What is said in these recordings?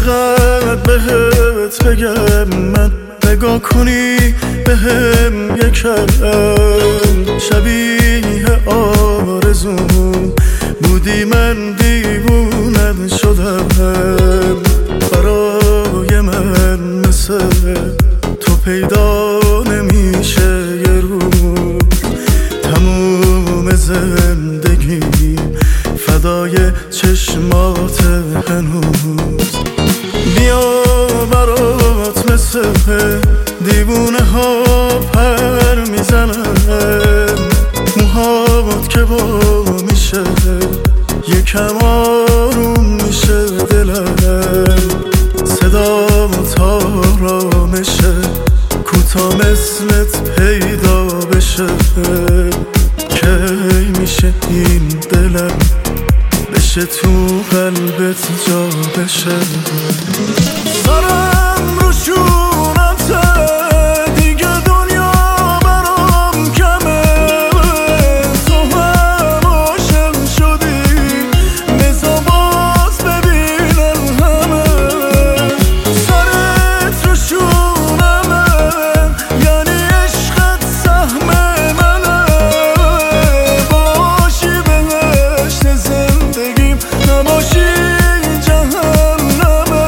چقدر بهت بگم من، نگاه کنی بهم یکم. شبیه آرزوم بودی، من دیوونت شدم. برای من مثل تو پیدا نمیشه یه روز. تموم زندگی فدای چشمات هنوز. بیا برات مثل دیوونه ها پر میزنم. موهات که با میشه یکم آروم میشه دلم. صدامت آرامشه کوتا مثلت پیدا بشه. کی میشه این دلم بشه تو قلبت جا بشه. سرم رو شونته دیگه دنیا برام کمه. تو هم عاشق شدی بذار باز ببینم همه. سرت رو شونمه یعنی عشقت سهم منه. باشی بهشت زندگیم نباشی جهنمه.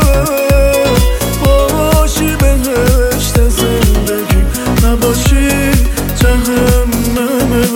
باشی بهشت زندگیم نباشی جهنمه.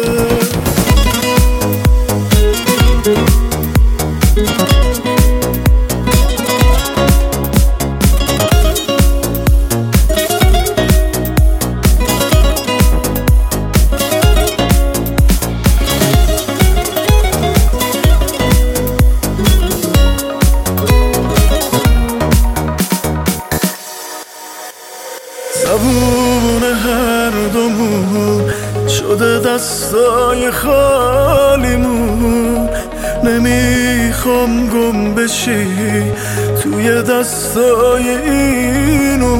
زبون هر دومون شده دستای خالیمون. نمیخوام گم بشی توی دستای اینو.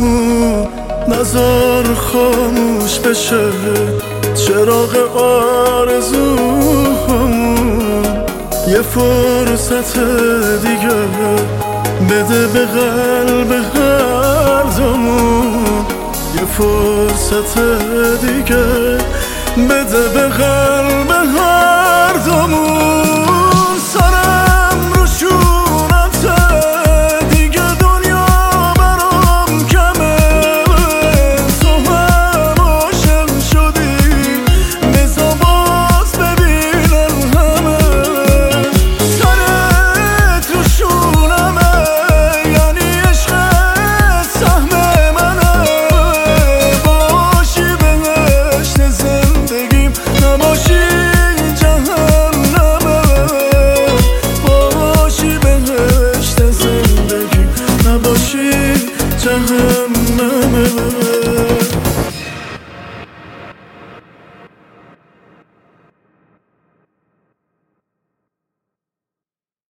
نذار خاموش بشه چراغ آرزومون. یه فرصت دیگه بده به قلب هر دومون. یه فرصت دیگه بده به قلب هر دومون. سرم رو شونته دیگه دنیا برام کمه. تو هم عاشق شدی بذار باز ببینم همه. سرت رو شونمه یعنی عشقت سهم منه. باشی بهشت زندگیم نباشی جهنمه. باشی بهشت زندگیم نباشی جهنمه.